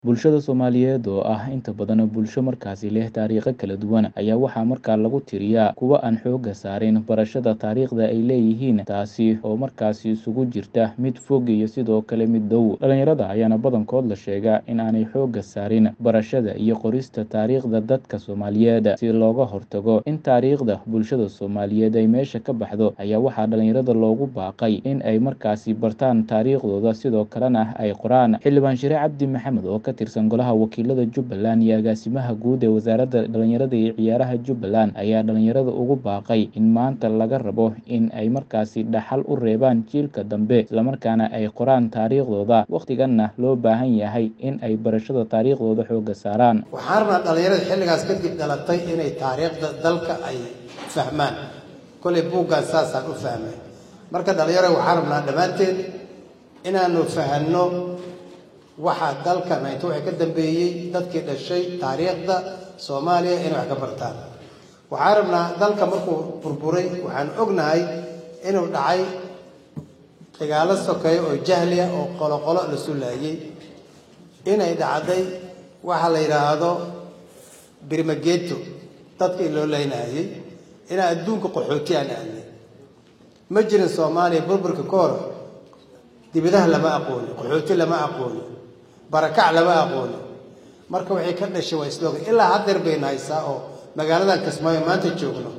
Bulshada Soomaaliyeed oo ah inta badan bulsho markaasi leh taariikho kala duwan ayaa waxaa markaa lagu tiriyaa kuwa aan xoogga saarin barashada taariikhda ay leeyihiin, taasi oo markaasi isugu jirta mid fog iyo sidoo kale mid dhow. Dhalinyarada ayaana badankood la sheegaa in aanay xoogga saarin barashada iyo qorista taariikhda dadka Soomaaliyeed. Si looga hortago in taariikhda bulshada Soomaaliyeed ay meesha ka baxdo, ayaa waxaa dhalinyarada loogu baaqay in ay markaasi bartaan taariikhdooda sidoo kalena ay qoraan. Xildhibaan Shire Cabdi Maxamed oo ka tirsan Golaha Wakiilada Jubbaland iyo Agaasimaha Guud ee Wasaaradda Dhalinyarada iyo Ciyaaraha Jubbaland ayaa dhalinyarada ugu baaqay in maanta laga rabo in ay markaasi dhaxal u reebaan jiilka dambe, isla markaana ay qoraan taariikhdooda, waqtiganna loo baahan yahay in ay barashada taariikhdooda xoogga saaraan. Waxaan rabnaa dhalinyarada xilligaas kadib dhalatay inay taariikhda dalka ay fahmaan. Kolay buuggan saasaan u fahmay. Marka dhalinyarada waxaan rabnaa dhammaanteen inaanu fahanno waxa dalkan ay ka dambeeyay dadkii dhashay taariikhda Soomaaliya inay wax ka bartaan. Waxaan rabnaa dalka markuu burburay waxaan ognahay inuu dhacay dagaalo sokeeyo oo jahli ah oo qolo la sulaayay, inay dhacday waxa la yiraahdo birmageeto dadkii loo leynayay, in adduunka qaxooti aan aadnay. Ma jirin Soomaaliya burburka ka hor dibadaha lama aqoon, qaxooti lama aqoon, barakac lama aqoon. Marka waxay ka dhashay waa isloog ilaa hadda bayna haysaa oo magaalada Kismaayo maanta joogno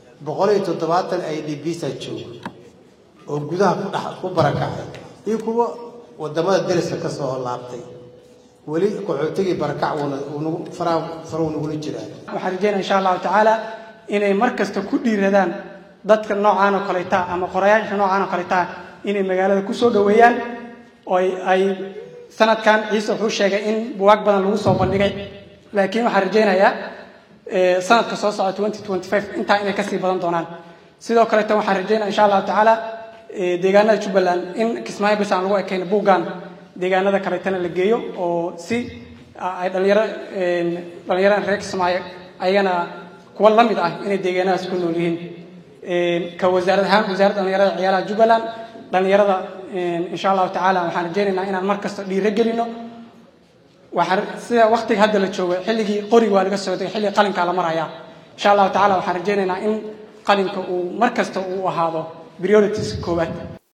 170 ay dhibisa joogo oo gudaha ku barakacay iyo kuwa wadamada dariska ka soo laabtay wali qaxootiga barakac uu faraw nugu jiraan. waxaan rajaynayaa insha Allah taala inay markasta ku dhiiradaan dadka noocaan oo kaleeta ama qorayaasha noocaan oo kaleeta inay magaalada ku soo dhaweeyaan oo ay sanadkan ciise wuxuu sheegay in buugaag badan lagu soo bandhigay, laakiin waxaan rajaynayaa sanadka soo socda 2025 inta inay ka sii badan doonaan. sidoo kale tan waxaan rajaynayaa insha Allah taala deegaanada Jubbaland in Kismaayo bas aan lagu ekeyn buugaan deegaanada kale tan la geeyo oo si ay dhalinyarada reer Kismaayo ayagana kuwa la mid ah inay deegaanadaas ku nool yihiin. ka wasaaradda dhalinyarada ciyaaraha Jubbaland dhalinyarada insha Allah taala waxaan rajaynaynaa inaan mar kasta dhiirigelino. waxaan sida waqtiga hadda la joogo xilligii qoriga waa laga soo tagay, xilliga qalinka la marayaa. insha Allah taala waxaan rajaynaynaa in qalinka uu mar kasta uu ahaado priorities koowaad.